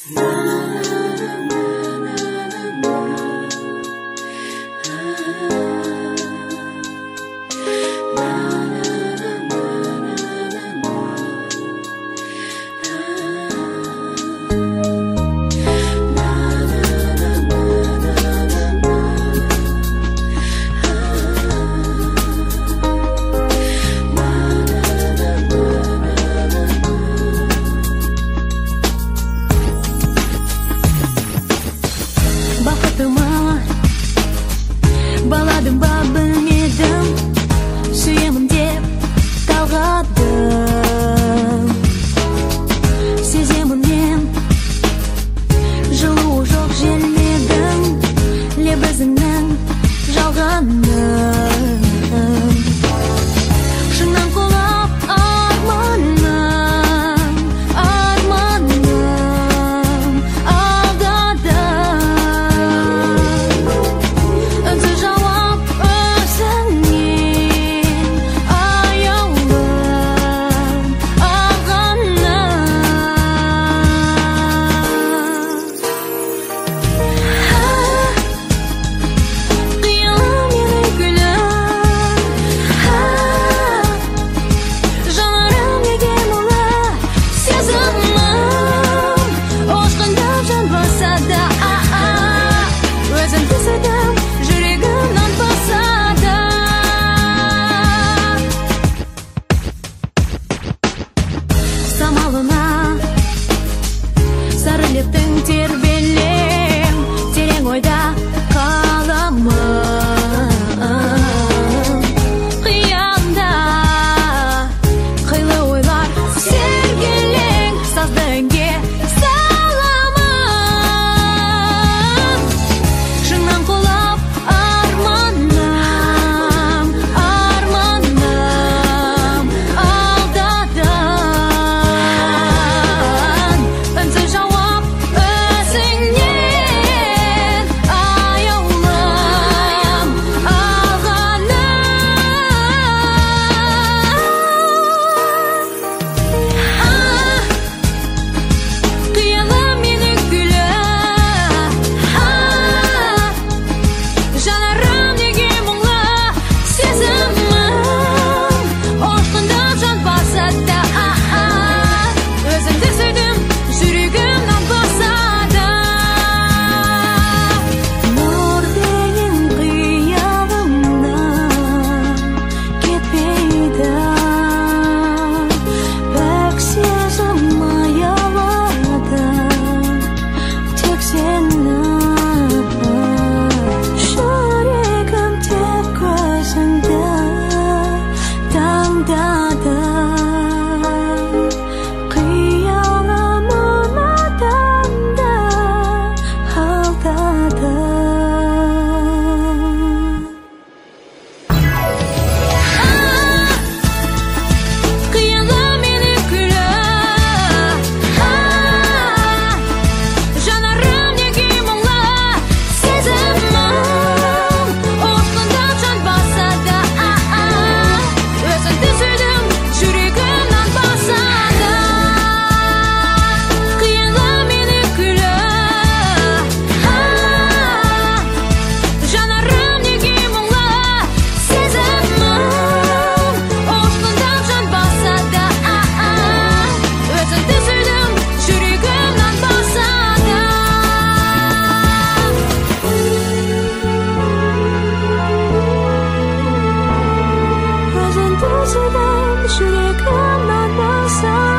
Баладым ба білмедім, сүйемін деп талғадым. Сеземін мен, жылуы жоқ желмедің, лебізіңнің жалғанын. Шыңнан құлап арманым алдады. Үнсіз жауап өзіңнен аяулым алғаным. Қиялым менің гүлім, жанарым неге мұңлы, сезімім ұшқындап жанбаса да, өзімді сездім, жүрегім нанбаса да. Самалына сары лептің тербелем, терең ойда қаламын. Қиялымда қилы ойлар сергелең, сазды үнге саламын. Шыңнан құлап арманым алдады. Үнсіз жауап өзіңнен аяулым алғаным. Қиялым менің гүлім, жанарым неге мұңлы, сезімім ұшқындап жанбаса да, өзімді сүйдім, жүрегім нанбаса да. Нұр деген қиялымнан кетпейді, пәк сезім аялады тек сені. Жүрегім тек көзіңді таңдады. Қиялым адамды алдады. Қиялым менің гүлім, жанарым неге мұңлы, сезімім ұшқындап жанбаса да, өзімді сүйдім, жүрегім нанбаса да. Қиялым менің гүлім, жанарым неге мұңлы, сезімім ұшқындап жанбаса да, өзімді сүйдім, жүрегім нанбаса да. Өзіңді сүйдім, жүрегім нанбаса